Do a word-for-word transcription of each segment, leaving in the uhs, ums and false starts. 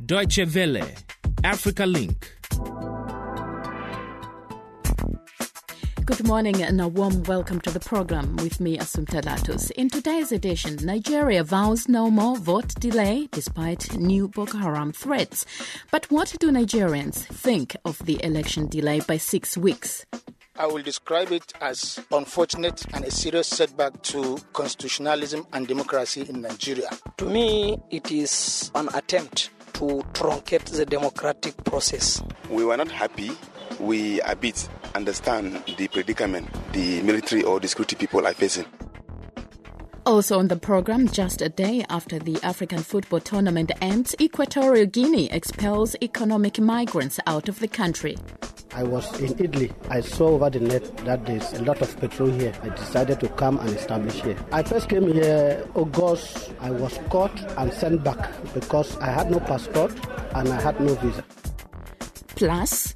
Deutsche Welle, Africa Link. Good morning and a warm welcome to the program with me, Assumpta Latus. In today's edition, Nigeria vows no more vote delay despite new Boko Haram threats. But what do Nigerians think of the election delay by six weeks? I will describe it as unfortunate and a serious setback to constitutionalism and democracy in Nigeria. To me, it is an attempt to truncate the democratic process. We were not happy. We a bit understand the predicament the military or the security people are facing. Also on the program, just a day after the African football tournament ends, Equatorial Guinea expels economic migrants out of the country. I was in Italy. I saw over the net that there's a lot of petrol here. I decided to come and establish here. I first came here August. I was caught and sent back because I had no passport and I had no visa. Plus,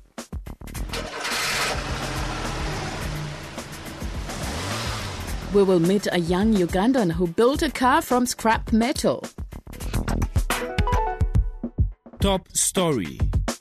we will meet a young Ugandan who built a car from scrap metal. Top story.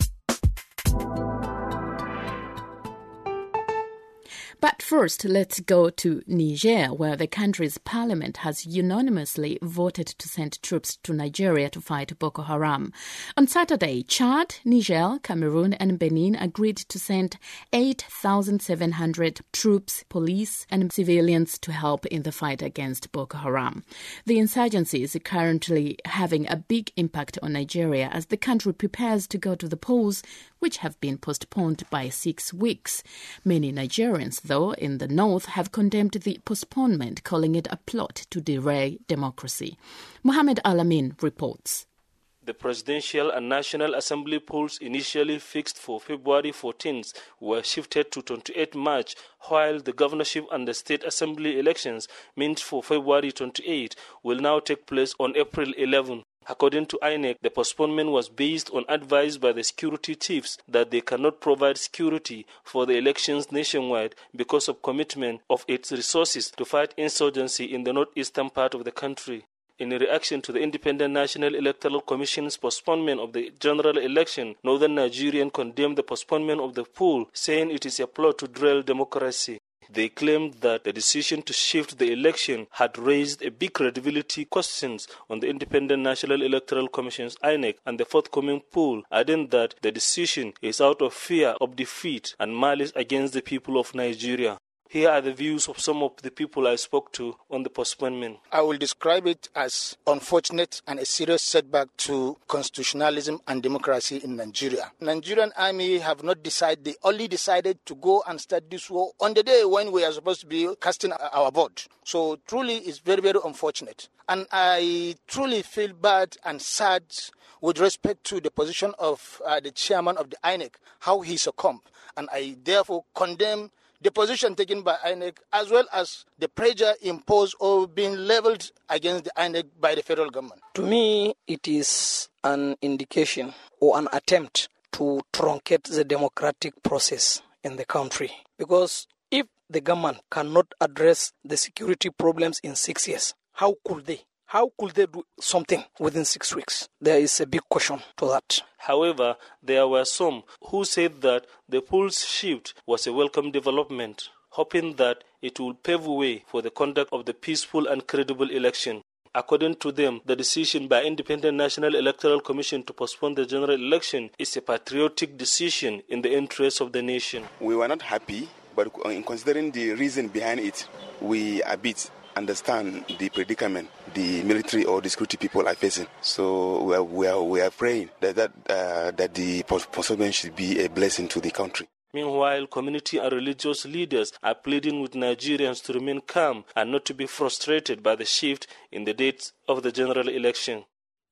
But first, let's go to Niger, where the country's parliament has unanimously voted to send troops to Nigeria to fight Boko Haram. On Saturday, Chad, Niger, Cameroon and Benin agreed to send eight thousand seven hundred troops, police and civilians to help in the fight against Boko Haram. The insurgency is currently having a big impact on Nigeria as the country prepares to go to the polls, which have been postponed by six weeks. Many Nigerians, though, in the north have condemned the postponement, calling it a plot to derail democracy. Mohamed Alamin reports. The Presidential and National Assembly polls initially fixed for February fourteenth were shifted to twenty-eighth March, while the governorship and the state assembly elections meant for February twenty-eighth will now take place on April eleventh. According to I N E C, the postponement was based on advice by the security chiefs that they cannot provide security for the elections nationwide because of commitment of its resources to fight insurgency in the northeastern part of the country. In reaction to the Independent National Electoral Commission's postponement of the general election, Northern Nigerians condemned the postponement of the poll, saying it is a plot to derail democracy. They claimed that the decision to shift the election had raised a big credibility questions on the Independent National Electoral Commission's I N E C and the forthcoming poll, adding that the decision is out of fear of defeat and malice against the people of Nigeria. Here are the views of some of the people I spoke to on the postponement. I will describe it as unfortunate and a serious setback to constitutionalism and democracy in Nigeria. Nigerian army have not decided, they only decided to go and start this war on the day when we are supposed to be casting our vote. So truly it's very, very unfortunate. And I truly feel bad and sad with respect to the position of uh, the chairman of the I N E C, how he succumbed. And I therefore condemn the position taken by I N E C, as well as the pressure imposed or being leveled against the I N E C by the federal government. To me, it is an indication or an attempt to truncate the democratic process in the country. Because if the government cannot address the security problems in six years, how could they? How could they do something within six weeks? There is a big question to that. However, there were some who said that the poll's shift was a welcome development, hoping that it will pave way for the conduct of the peaceful and credible election. According to them, the decision by Independent National Electoral Commission to postpone the general election is a patriotic decision in the interest of the nation. We were not happy, but in considering the reason behind it, we a bit understand the predicament the military or the security people are facing. So we are, we are, we are praying that that, uh, that the postponement should be a blessing to the country. Meanwhile, community and religious leaders are pleading with Nigerians to remain calm and not to be frustrated by the shift in the dates of the general election.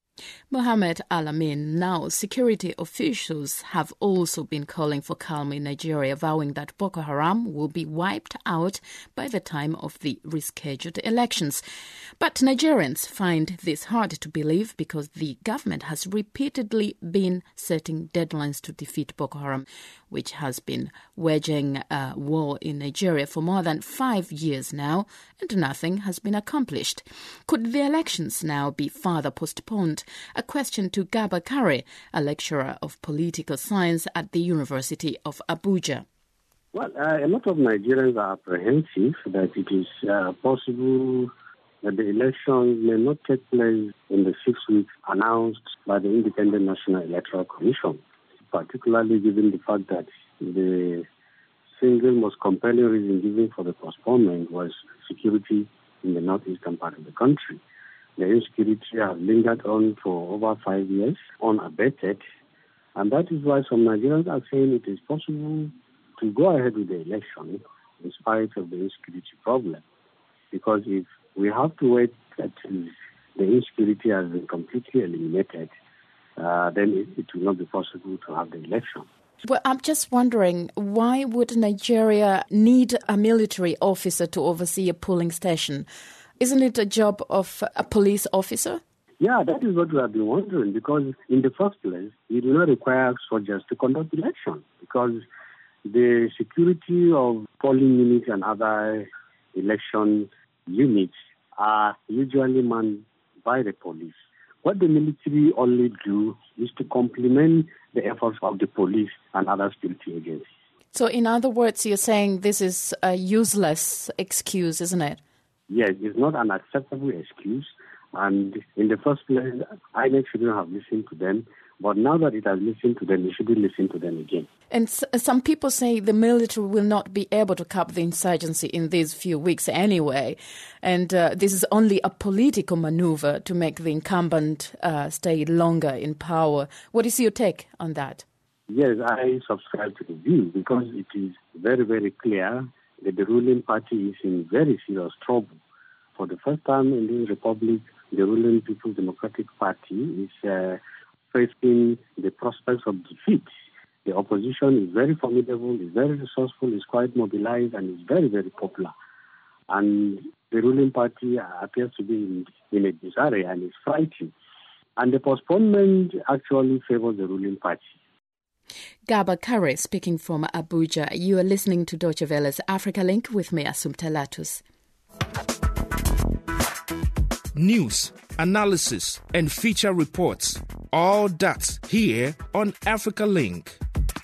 Mohamed Alamin. Now, security officials have also been calling for calm in Nigeria, vowing that Boko Haram will be wiped out by the time of the rescheduled elections. But Nigerians find this hard to believe because the government has repeatedly been setting deadlines to defeat Boko Haram, which has been waging a war in Nigeria for more than five years now, and nothing has been accomplished. Could the elections now be further postponed? president. A question to Gaba Kare, a lecturer of political science at the University of Abuja. Well, uh, a lot of Nigerians are apprehensive that it is uh, possible that the election may not take place in the six weeks announced by the Independent National Electoral Commission, particularly given the fact that the single most compelling reason given for the postponement was security in the northeastern part of the country. The insecurity has lingered on for over five years, unabated, and that is why some Nigerians are saying it is possible to go ahead with the election in spite of the insecurity problem. Because if we have to wait until the insecurity has been completely eliminated, uh, then it, it will not be possible to have the election. Well, I'm just wondering, why would Nigeria need a military officer to oversee a polling station? Isn't it a job of a police officer? Yeah, that is what we have been wondering, because in the first place, you do not require soldiers to conduct elections, because the security of polling units and other election units are usually manned by the police. What the military only do is to complement the efforts of the police and other security agencies. So in other words, you're saying this is a useless excuse, isn't it? Yes, it's not an acceptable excuse. And in the first place, I N E C shouldn't have listened to them. But now that it has listened to them, it shouldn't listen to them again. And s- some people say the military will not be able to curb the insurgency in these few weeks anyway. And uh, this is only a political maneuver to make the incumbent uh, stay longer in power. What is your take on that? Yes, I subscribe to the view because it is very, very clear that the ruling party is in very serious trouble. For the first time in this republic, the ruling People's Democratic Party is uh, facing the prospects of defeat. The opposition is very formidable, is very resourceful, is quite mobilized, and is very, very popular. And the ruling party appears to be in, in a disarray and is fighting. And the postponement actually favors the ruling party. Gaba Kare speaking from Abuja. You are listening to Deutsche Welle's Africa Link with me, Assumpta Latus. News, analysis, and feature reports. All that here on Africa Link.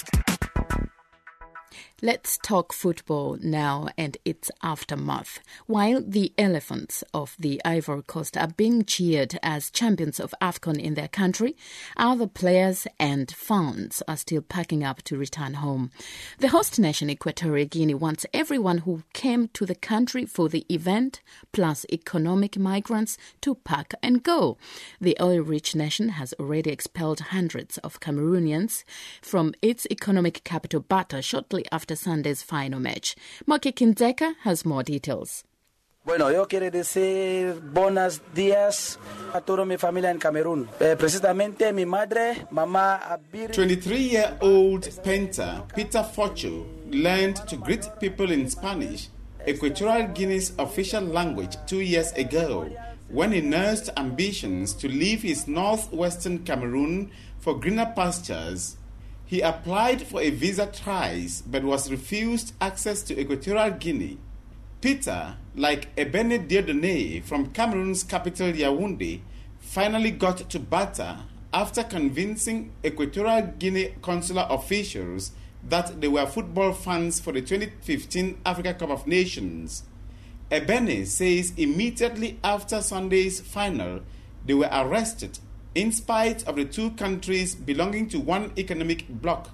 Let's talk football now and its aftermath. While the Elephants of the Ivory Coast are being cheered as champions of AFCON in their country, other players and fans are still packing up to return home. The host nation, Equatorial Guinea, wants everyone who came to the country for the event, plus economic migrants, to pack and go. The oil-rich nation has already expelled hundreds of Cameroonians from its economic capital, Bata, shortly after Sunday's final match. Moki Kindzeka has more details. Bueno, yo quiero decir buenos días a toda mi familia en Camerún. Eh, precisamente mi madre, mamá Abir. twenty-three-year-old painter Peter Forcho learned to greet people in Spanish, Equatorial Guinea's official language, two years ago, when he nursed ambitions to leave his northwestern Cameroon for greener pastures. He applied for a visa twice but was refused access to Equatorial Guinea. Peter, like Ebene Dieudonné from Cameroon's capital Yaoundé, finally got to Bata after convincing Equatorial Guinea consular officials that they were football fans for the twenty fifteen Africa Cup of Nations. Ebene says immediately after Sunday's final, they were arrested in spite of the two countries belonging to one economic bloc.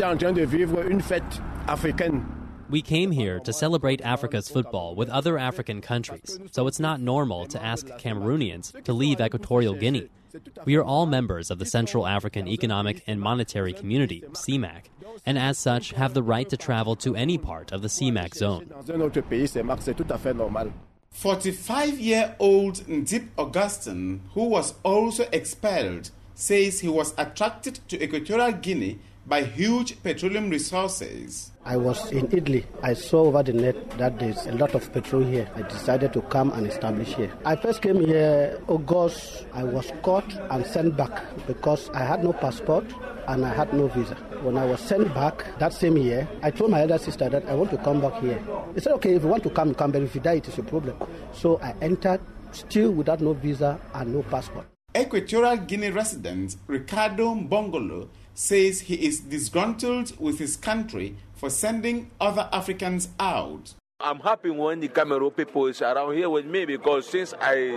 We came here to celebrate Africa's football with other African countries, so it's not normal to ask Cameroonians to leave Equatorial Guinea. We are all members of the Central African Economic and Monetary Community, C M A C, and as such have the right to travel to any part of the C M A C zone. forty-five-year-old Ndip Augustin, who was also expelled, says he was attracted to Equatorial Guinea by huge petroleum resources. I was in Italy. I saw over the net that there's a lot of petrol here. I decided to come and establish here. I first came here August. I was caught and sent back because I had no passport and I had no visa. When I was sent back that same year, I told my elder sister that I want to come back here. He said, okay, if you want to come, come, but if you die, it is a problem. So I entered still without no visa and no passport. Equatorial Guinea resident Ricardo Mbongolo says he is disgruntled with his country for sending other Africans out. I'm happy when the Cameroon people is around here with me because since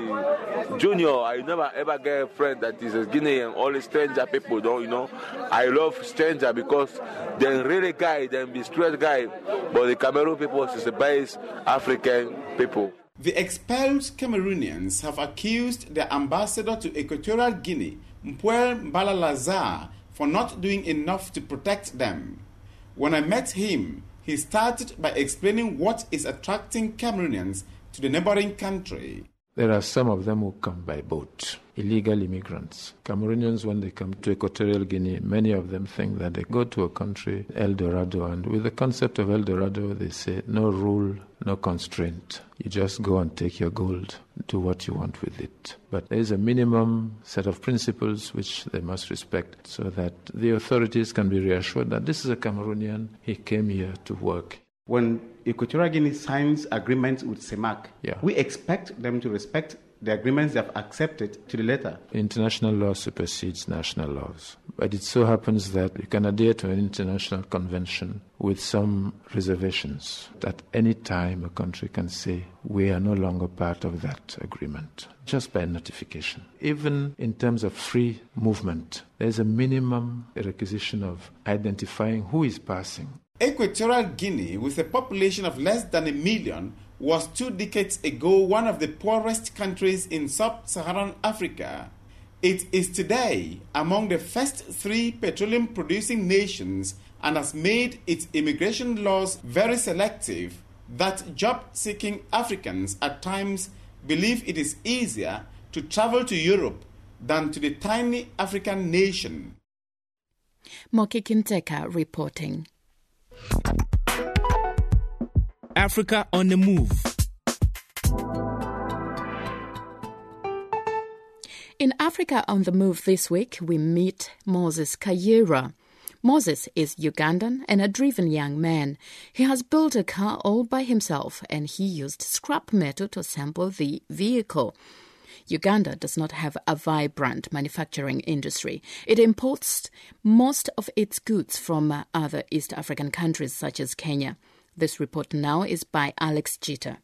I junior, I never ever get a friend that is a Guinean. All the stranger people don't, you know. I love stranger because they're really guy, they're be straight guy. But the Cameroon people is the best African people. The expelled Cameroonians have accused their ambassador to Equatorial Guinea, Mpuel Mbalalazar, for not doing enough to protect them. When I met him, he started by explaining what is attracting Cameroonians to the neighboring country. There are some of them who come by boat, illegal immigrants. Cameroonians, when they come to Equatorial Guinea, many of them think that they go to a country, El Dorado, and with the concept of El Dorado, they say no rule, no constraint. You just go and take your gold, do what you want with it. But there is a minimum set of principles which they must respect so that the authorities can be reassured that this is a Cameroonian, he came here to work. When Equatorial Guinea signs agreements with CEMAC, yeah. we expect them to respect the agreements they have accepted to the letter. International law supersedes national laws. But it so happens that you can adhere to an international convention with some reservations. At any time, a country can say, we are no longer part of that agreement, just by notification. Even in terms of free movement, there's a minimum requisition of identifying who is passing. Equatorial Guinea, with a population of less than a million, was two decades ago one of the poorest countries in sub-Saharan Africa. It is today among the first three petroleum-producing nations and has made its immigration laws very selective that job-seeking Africans at times believe it is easier to travel to Europe than to the tiny African nation. Moki Kinteka reporting. Africa on the Move. In Africa on the Move this week, we meet Moses Kayira. Moses is Ugandan and a driven young man. He has built a car all by himself and he used scrap metal to assemble the vehicle. Uganda does not have a vibrant manufacturing industry. It imports most of its goods from other East African countries such as Kenya. This report now is by Alex Jeter.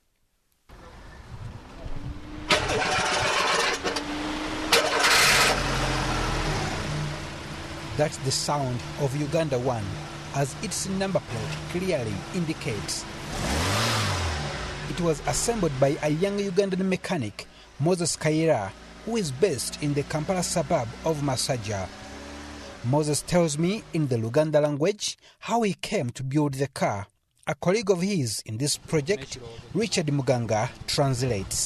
That's the sound of Uganda One, as its number plate clearly indicates. It was assembled by a young Ugandan mechanic, Moses Kayira, who is based in the Kampala suburb of Masajja. Moses tells me in the Luganda language how he came to build the car. A colleague of his in this project, Richard Muganga, translates.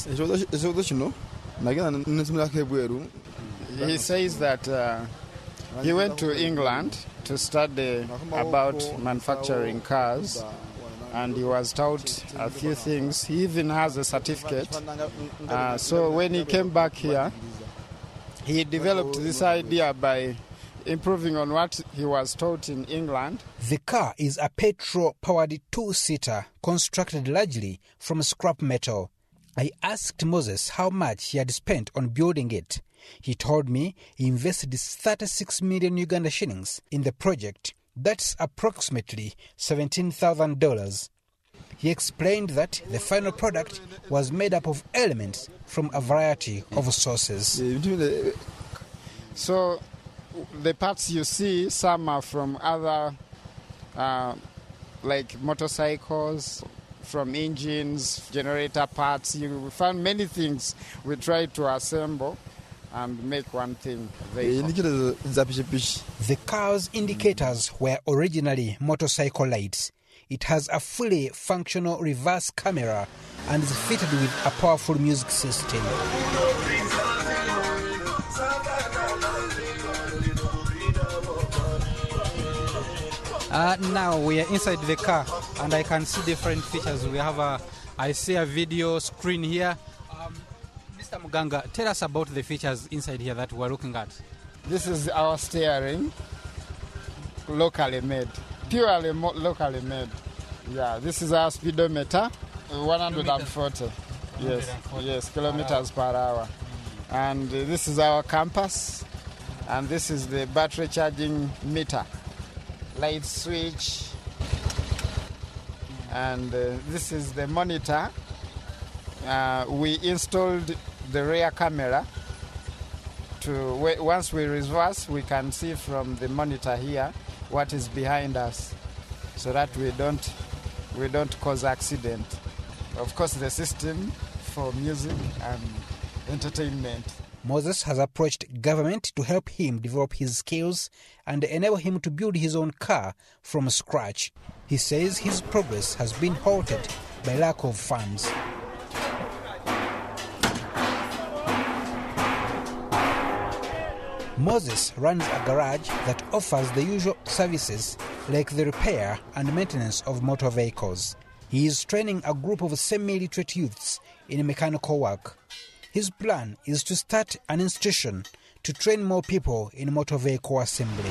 He says that uh, he went to England to study about manufacturing cars, and he was taught a few things. He even has a certificate. Uh, so when he came back here, he developed this idea by improving on what he was taught in England. The car is a petrol-powered two-seater constructed largely from scrap metal. I asked Moses how much he had spent on building it. He told me he invested thirty-six million Uganda shillings in the project. That's approximately seventeen thousand dollars. He explained that the final product was made up of elements from a variety of sources. So the parts you see, some are from other, uh, like motorcycles, from engines, generator parts. You find many things we try to assemble and make one thing. The car's indicators were originally motorcycle lights. It has a fully functional reverse camera and is fitted with a powerful music system. Uh, now we are inside the car and I can see different features. We have a, I see a video screen here. Um, Mister Muganga, tell us about the features inside here that we're looking at. This is our steering, locally made, purely mo- locally made. Yeah, this is our speedometer, one hundred forty. Yes, yes, kilometers per hour. And uh, this is our campus. And this is the battery charging meter. Light switch. And uh, this is the monitor. Uh, we installed the rear camera. To once we reverse, we can see from the monitor here what is behind us, so that we don't we don't cause accident. Of course, the system for music and entertainment. Moses has approached government to help him develop his skills and enable him to build his own car from scratch. He says his progress has been halted by lack of funds. Moses runs a garage that offers the usual services like the repair and maintenance of motor vehicles. He is training a group of semi-literate youths in mechanical work. His plan is to start an institution to train more people in motor vehicle assembly.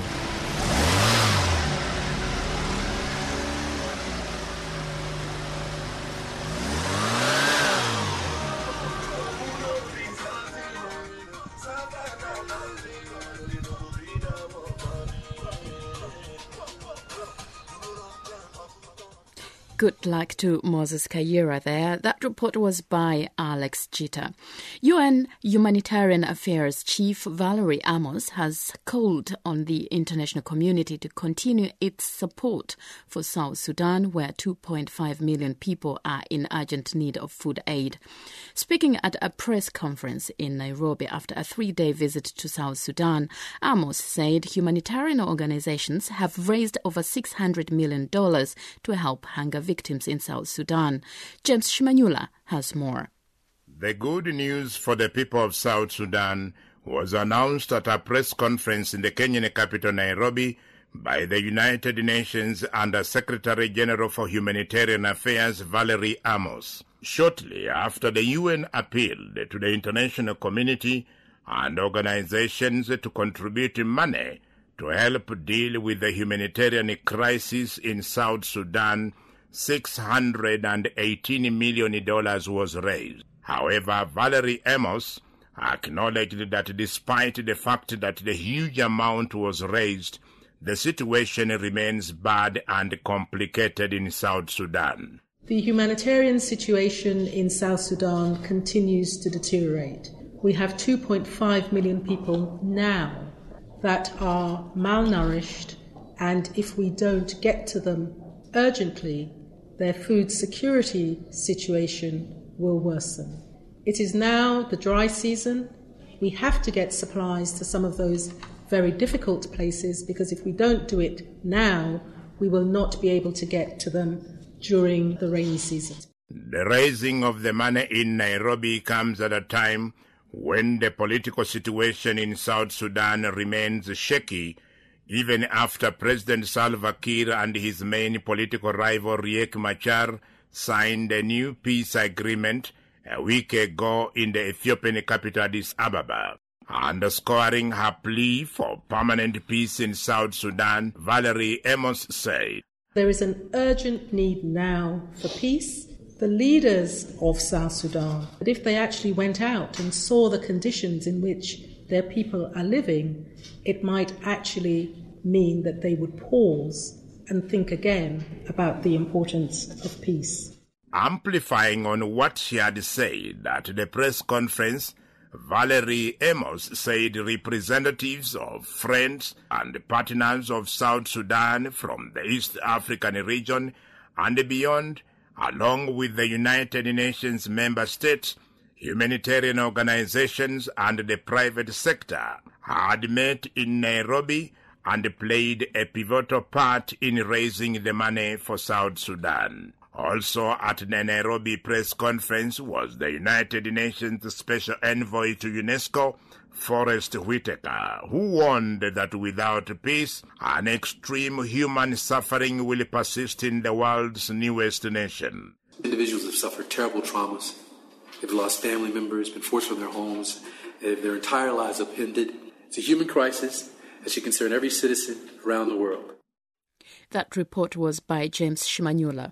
Good luck to Moses Kayira there. That report was by Alex Jeter. U N Humanitarian Affairs Chief Valerie Amos has called on the international community to continue its support for South Sudan, where two point five million people are in urgent need of food aid. Speaking at a press conference in Nairobi after a three-day visit to South Sudan, Amos said humanitarian organizations have raised over six hundred million dollars to help hunger victims in South Sudan. James Shimanyula has more. The good news for the people of South Sudan was announced at a press conference in the Kenyan capital Nairobi by the United Nations Under-Secretary General for Humanitarian Affairs Valerie Amos. Shortly after the U N appealed to the international community and organizations to contribute money to help deal with the humanitarian crisis in South Sudan, six hundred eighteen million dollars was raised. However, Valerie Amos acknowledged that despite the fact that the huge amount was raised, the situation remains bad and complicated in South Sudan. The humanitarian situation in South Sudan continues to deteriorate. We have two point five million people now that are malnourished, and if we don't get to them urgently, their food security situation will worsen. It is now the dry season. We have to get supplies to some of those very difficult places, because if we don't do it now, we will not be able to get to them during the rainy season. The raising of the money in Nairobi comes at a time when the political situation in South Sudan remains shaky, even after President Salva Kiir and his main political rival Riek Machar signed a new peace agreement a week ago in the Ethiopian capital Addis Ababa. Underscoring her plea for permanent peace in South Sudan, Valerie Amos said, "There is an urgent need now for peace. The leaders of South Sudan, if they actually went out and saw the conditions in which their people are living, it might actually mean that they would pause and think again about the importance of peace." Amplifying on what she had said at the press conference, Valerie Amos said representatives of friends and partners of South Sudan from the East African region and beyond, along with the United Nations member states, humanitarian organizations and the private sector, had met in Nairobi and played a pivotal part in raising the money for South Sudan. Also at the Nairobi press conference was the United Nations Special Envoy to UNESCO, Forrest Whitaker, who warned that without peace, an extreme human suffering will persist in the world's newest nation. Individuals have suffered terrible traumas. They've lost family members, been forced from their homes, and their entire lives upended. It's a human crisis that should concern every citizen around the world. That report was by James Shimanyula.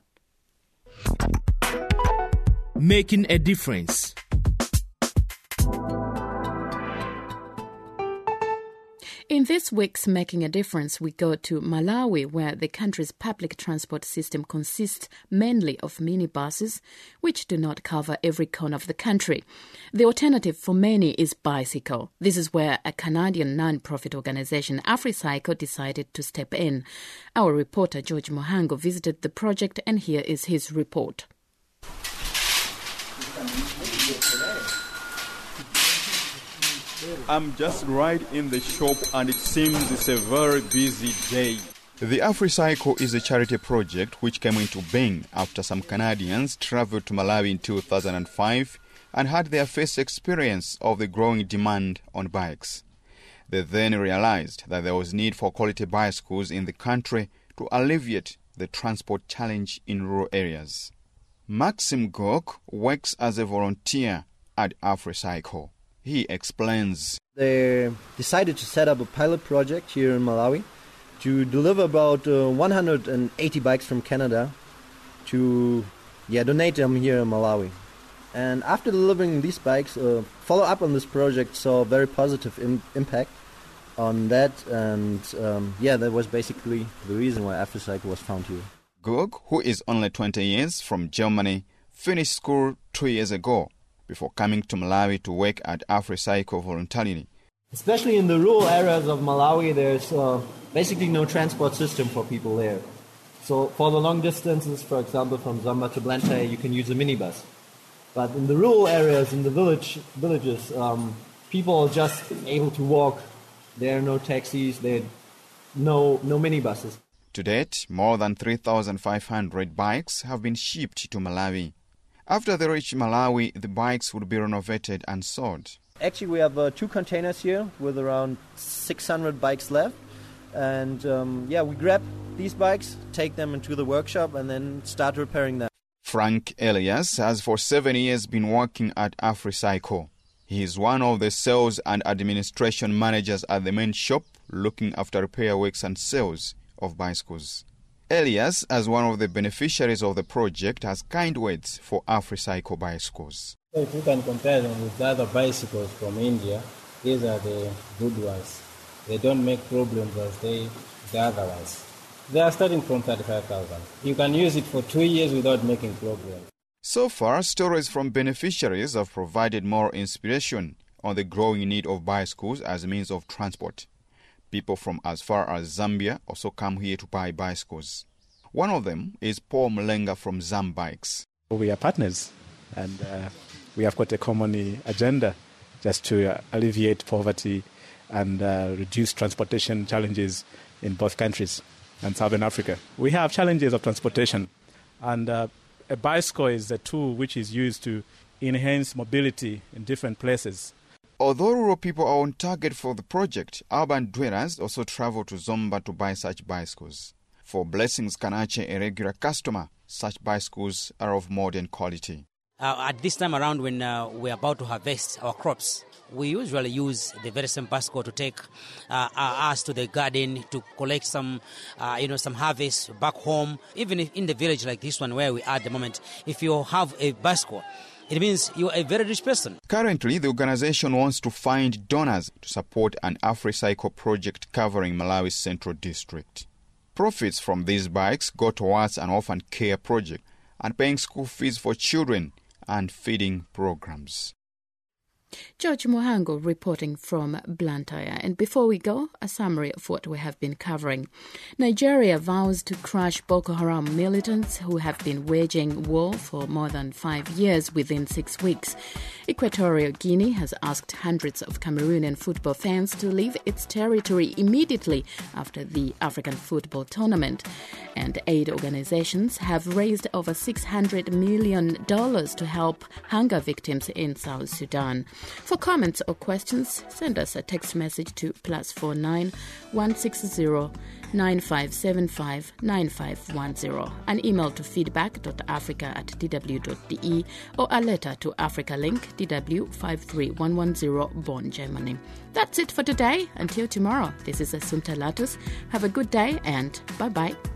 Making a difference. In this week's Making a Difference, we go to Malawi, where the country's public transport system consists mainly of minibuses, which do not cover every corner of the country. The alternative for many is bicycle. This is where a Canadian non-profit organization, AfriCycle, decided to step in. Our reporter, George Mohango, visited the project, and here is his report. I'm just right in the shop and it seems it's a very busy day. The AfriCycle is a charity project which came into being after some Canadians travelled to Malawi in two thousand five and had their first experience of the growing demand on bikes. They then realized that there was need for quality bicycles in the country to alleviate the transport challenge in rural areas. Maxim Gok works as a volunteer at AfriCycle. He explains. They decided to set up a pilot project here in Malawi to deliver about uh, one hundred eighty bikes from Canada to yeah, donate them here in Malawi. And after delivering these bikes, uh, follow up on this project saw a very positive im- impact on that. And um, yeah, that was basically the reason why AfriCycle was found here. Gog, who is only twenty years from Germany, finished school two years ago before coming to Malawi to work at AfriCycle voluntarily. Especially in the rural areas of Malawi, there's uh, basically no transport system for people there. So for the long distances, for example, from Zomba to Blantyre, you can use a minibus. But in the rural areas, in the village villages, um, people are just able to walk. There are no taxis, there are no, no minibuses. To date, more than three thousand five hundred bikes have been shipped to Malawi. After they reach Malawi, the bikes would be renovated and sold. Actually, we have uh, two containers here with around six hundred bikes left. And um, yeah, we grab these bikes, take them into the workshop, and then start repairing them. Frank Elias has for seven years been working at AfriCycle. He is one of the sales and administration managers at the main shop, looking after repair works and sales of bicycles. Elias, as one of the beneficiaries of the project, has kind words for AfriCycle bicycles. So if you can compare them with the other bicycles from India, these are the good ones. They don't make problems as they the other ones. They are starting from thirty-five thousand. You can use it for two years without making problems. So far, stories from beneficiaries have provided more inspiration on the growing need of bicycles as a means of transport. People from as far as Zambia also come here to buy bicycles. One of them is Paul Mulenga from Zambikes. We are partners and uh, we have got a common agenda just to uh, alleviate poverty and uh, reduce transportation challenges in both countries and Southern Africa. We have challenges of transportation, and uh, a bicycle is a tool which is used to enhance mobility in different places. Although rural people are on target for the project, urban dwellers also travel to Zomba to buy such bicycles. For Blessings Kanache, a regular customer, such bicycles are of modern quality. Uh, at this time around, when uh, we're about to harvest our crops, we usually use the very same bicycle to take uh, us to the garden to collect some, uh, you know, some harvest back home. Even if in the village like this one where we are at the moment, if you have a bicycle, it means you're a very rich person. Currently, the organization wants to find donors to support an AfriCycle project covering Malawi's Central District. Profits from these bikes go towards an orphan care project and paying school fees for children and feeding programs. George Mohango reporting from Blantyre. And before we go, a summary of what we have been covering. Nigeria vows to crush Boko Haram militants who have been waging war for more than five years within six weeks. Equatorial Guinea has asked hundreds of Cameroonian football fans to leave its territory immediately after the African football tournament. And aid organizations have raised over six hundred million dollars to help hunger victims in South Sudan. For comments or questions, send us a text message to plus four nine one six zero nine five seven five nine five one zero, an email to feedback.africa at dw.de, or a letter to Africa Link, D W five three one one zero, Bonn, Germany. That's it for today. Until tomorrow, this is Assunta Latus. Have a good day and bye-bye.